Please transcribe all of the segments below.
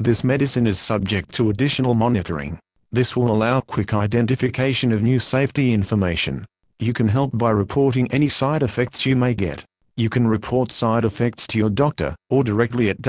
This medicine is subject to additional monitoring. This will allow quick identification of new safety information. You can help by reporting any side effects you may get. You can report side effects to your doctor, or directly at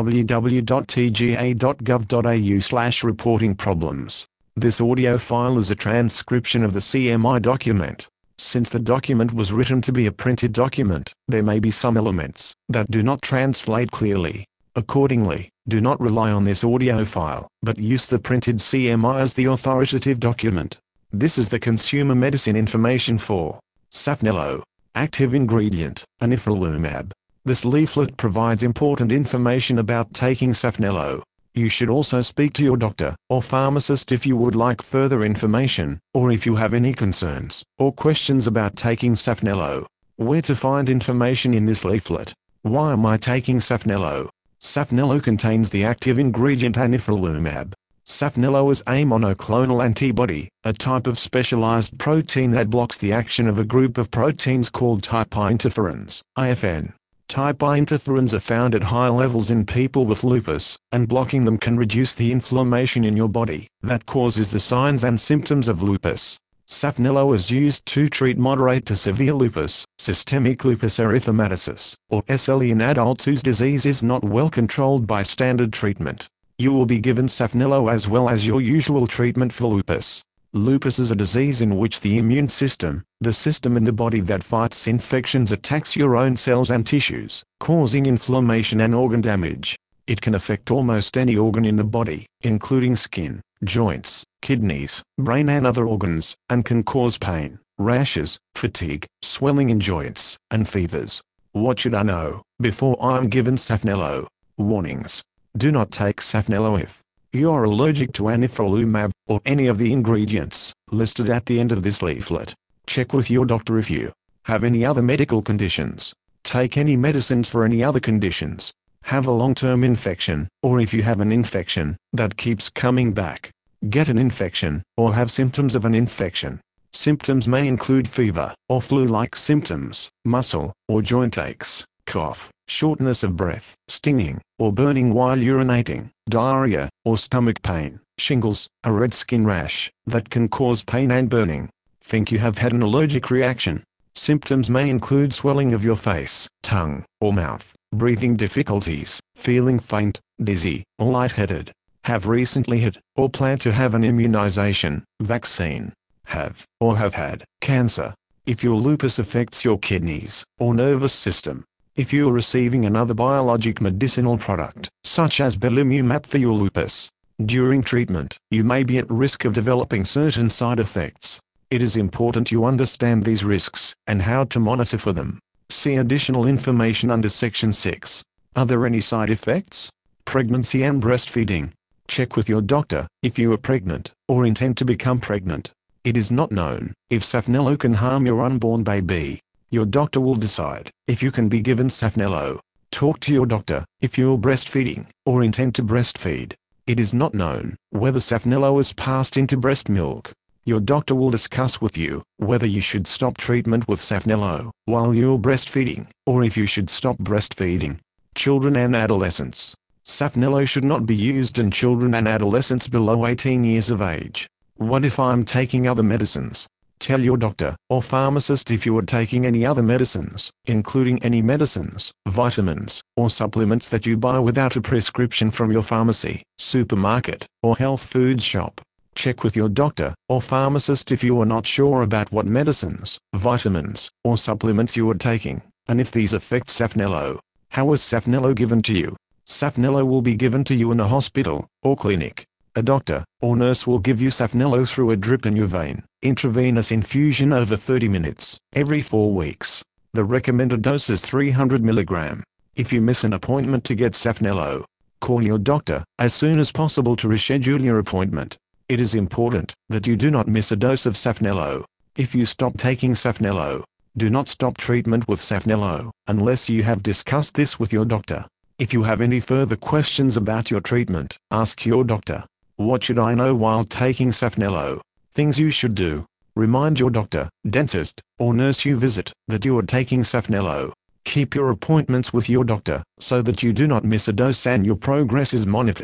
www.tga.gov.au/reporting-problems. This audio file is a transcription of the CMI document. Since the document was written to be a printed document, there may be some elements that do not translate clearly. Accordingly, do not rely on this audio file, but use the printed CMI as the authoritative document. This is the consumer medicine information for Safnelo. Active ingredient, anifrolumab. This leaflet provides important information about taking Safnelo. You should also speak to your doctor or pharmacist if you would like further information, or if you have any concerns or questions about taking Safnelo. Where to find information in this leaflet? Why am I taking Safnelo? Safnelo contains the active ingredient anifrolumab. Safnelo is a monoclonal antibody, a type of specialized protein that blocks the action of a group of proteins called type I interferons, IFN. Type I interferons are found at high levels in people with lupus, and blocking them can reduce the inflammation in your body that causes the signs and symptoms of lupus. Safnelo is used to treat moderate to severe lupus, systemic lupus erythematosus, or SLE in adults whose disease is not well controlled by standard treatment. You will be given Safnelo as well as your usual treatment for lupus. Lupus is a disease in which the immune system, the system in the body that fights infections, attacks your own cells and tissues, causing inflammation and organ damage. It can affect almost any organ in the body, including skin, joints, kidneys, brain and other organs, and can cause pain, rashes, fatigue, swelling in joints, and fevers. What should I know before I am given Safnelo? Warnings. Do not take Safnelo if you are allergic to anifrolumab, or any of the ingredients listed at the end of this leaflet. Check with your doctor if you have any other medical conditions. Take any medicines for any other conditions. Have a long-term infection, or if you have an infection that keeps coming back. Get an infection, or have symptoms of an infection. Symptoms may include fever, or flu-like symptoms, muscle or joint aches, cough, shortness of breath, stinging, or burning while urinating, diarrhea, or stomach pain, shingles, a red skin rash that can cause pain and burning. Think you have had an allergic reaction. Symptoms may include swelling of your face, tongue, or mouth, breathing difficulties, feeling faint, dizzy, or lightheaded. Have recently had, or plan to have an immunization, vaccine. Have, or have had, cancer. If your lupus affects your kidneys, or nervous system. If you are receiving another biologic medicinal product, such as belimumab for your lupus, during treatment, you may be at risk of developing certain side effects. It is important you understand these risks, and how to monitor for them. See additional information under Section 6. Are there any side effects? Pregnancy and breastfeeding. Check with your doctor if you are pregnant, or intend to become pregnant. It is not known if Safnelo can harm your unborn baby. Your doctor will decide if you can be given Safnelo. Talk to your doctor if you are breastfeeding, or intend to breastfeed. It is not known whether Safnelo is passed into breast milk. Your doctor will discuss with you whether you should stop treatment with Safnelo while you are breastfeeding, or if you should stop breastfeeding. Children and adolescents. Safnelo should not be used in children and adolescents below 18 years of age. What if I am taking other medicines? Tell your doctor or pharmacist if you are taking any other medicines, including any medicines, vitamins, or supplements that you buy without a prescription from your pharmacy, supermarket, or health food shop. Check with your doctor or pharmacist if you are not sure about what medicines, vitamins, or supplements you are taking, and if these affect Safnelo. How is Safnelo given to you? Safnelo will be given to you in a hospital or clinic. A doctor or nurse will give you Safnelo through a drip in your vein, intravenous infusion over 30 minutes, every 4 weeks. The recommended dose is 300 mg. If you miss an appointment to get Safnelo, call your doctor as soon as possible to reschedule your appointment. It is important that you do not miss a dose of Safnelo. If you stop taking Safnelo, do not stop treatment with Safnelo unless you have discussed this with your doctor. If you have any further questions about your treatment, ask your doctor. What should I know while taking Safnelo? Things you should do. Remind your doctor, dentist, or nurse you visit that you are taking Safnelo. Keep your appointments with your doctor so that you do not miss a dose and your progress is monitored.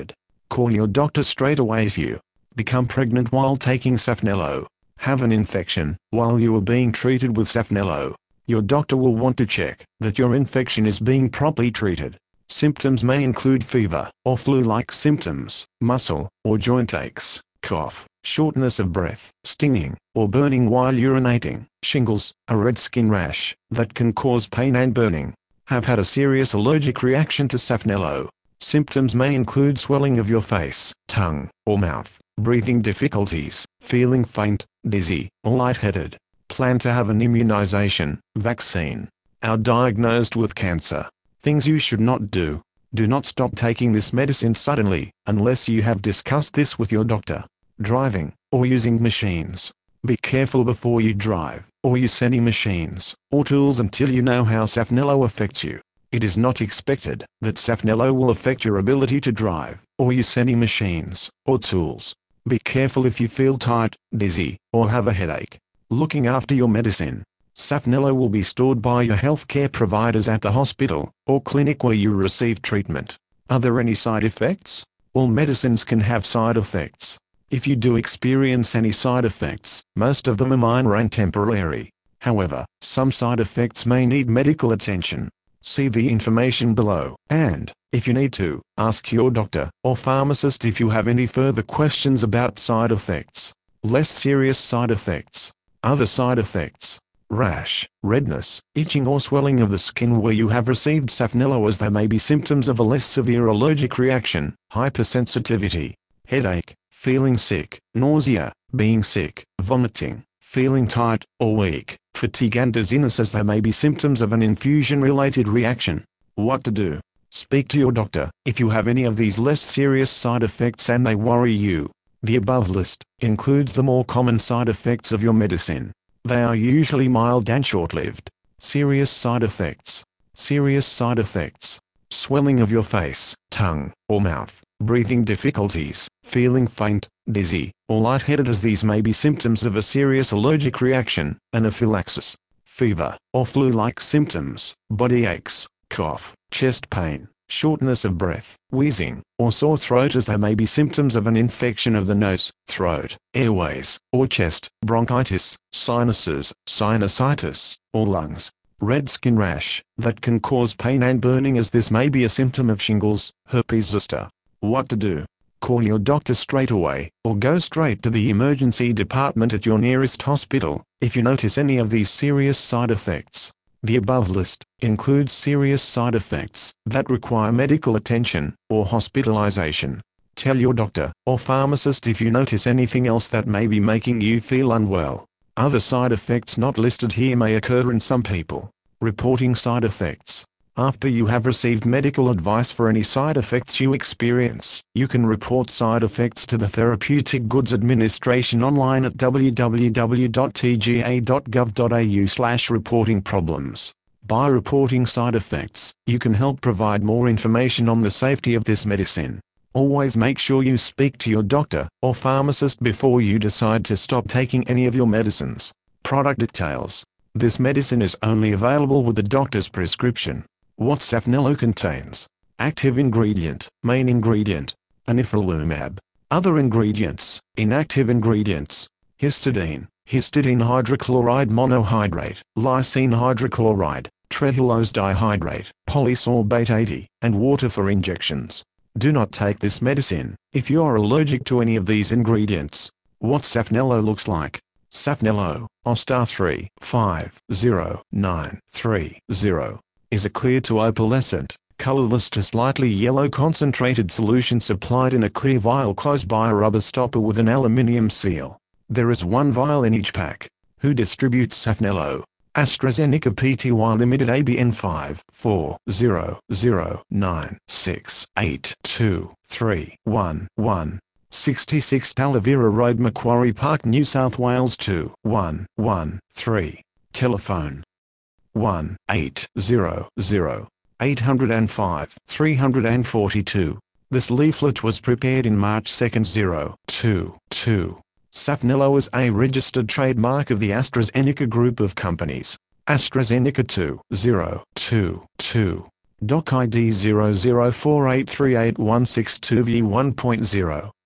Call your doctor straight away if you become pregnant while taking Safnelo, have an infection while you are being treated with Safnelo. Your doctor will want to check that your infection is being properly treated. Symptoms may include fever or flu-like symptoms, muscle or joint aches, cough, shortness of breath, stinging or burning while urinating, shingles, a red skin rash that can cause pain and burning. Have had a serious allergic reaction to Safnelo. Symptoms may include swelling of your face, tongue, or mouth, breathing difficulties, feeling faint, dizzy, or lightheaded. Plan to have an immunization, vaccine. Are diagnosed with cancer. Things you should not do. Do not stop taking this medicine suddenly, unless you have discussed this with your doctor. Driving, or using machines. Be careful before you drive, or use any machines, or tools until you know how Safnelo affects you. It is not expected that Safnelo will affect your ability to drive, or use any machines, or tools. Be careful if you feel tired, dizzy, or have a headache. Looking after your medicine. Safnelo will be stored by your healthcare providers at the hospital or clinic where you receive treatment. Are there any side effects? All medicines can have side effects. If you do experience any side effects, most of them are minor and temporary. However, some side effects may need medical attention. See the information below, and, if you need to, ask your doctor or pharmacist if you have any further questions about side effects. Less serious side effects. Other side effects. Rash, redness, itching or swelling of the skin where you have received Safnelo, as there may be symptoms of a less severe allergic reaction, hypersensitivity, headache, feeling sick, nausea, being sick, vomiting, feeling tired or weak, fatigue and dizziness, as there may be symptoms of an infusion-related reaction. What to do? Speak to your doctor if you have any of these less serious side effects and they worry you. The above list includes the more common side effects of your medicine. They are usually mild and short-lived. Serious side effects. Serious side effects. Swelling of your face, tongue, or mouth, breathing difficulties, feeling faint, dizzy, or lightheaded, as these may be symptoms of a serious allergic reaction, anaphylaxis, fever, or flu-like symptoms, body aches, cough, chest pain, shortness of breath, wheezing, or sore throat, as they may be symptoms of an infection of the nose, throat, airways, or chest, bronchitis, sinuses, sinusitis, or lungs. Red skin rash, that can cause pain and burning, as this may be a symptom of shingles, herpes zoster. What to do? Call your doctor straight away, or go straight to the emergency department at your nearest hospital, if you notice any of these serious side effects. The above list includes serious side effects that require medical attention or hospitalization. Tell your doctor or pharmacist if you notice anything else that may be making you feel unwell. Other side effects not listed here may occur in some people. Reporting side effects. After you have received medical advice for any side effects you experience, you can report side effects to the Therapeutic Goods Administration online at www.tga.gov.au/reporting-problems. By reporting side effects, you can help provide more information on the safety of this medicine. Always make sure you speak to your doctor or pharmacist before you decide to stop taking any of your medicines. Product details. This medicine is only available with the doctor's prescription. What Safnelo contains. Active ingredient, main ingredient, anifrolumab. Other ingredients, inactive ingredients, histidine, histidine hydrochloride monohydrate, lysine hydrochloride, trehalose dihydrate, polysorbate 80, and water for injections. Do not take this medicine if you are allergic to any of these ingredients. What Safnelo looks like. Safnelo, OSTAR 3509330, is a clear to opalescent, colorless to slightly yellow concentrated solution supplied in a clear vial closed by a rubber stopper with an aluminium seal. There is one vial in each pack. Who distributes Safnelo? AstraZeneca Pty Limited, ABN 54009682311. 66 Talavera Road, Macquarie Park, New South Wales 2113. Telephone 1-800-805-342. This leaflet was prepared in March 2, 2022. Safnelo is a registered trademark of the AstraZeneca Group of Companies. AstraZeneca 2022. Doc ID 00483816 v 1.0.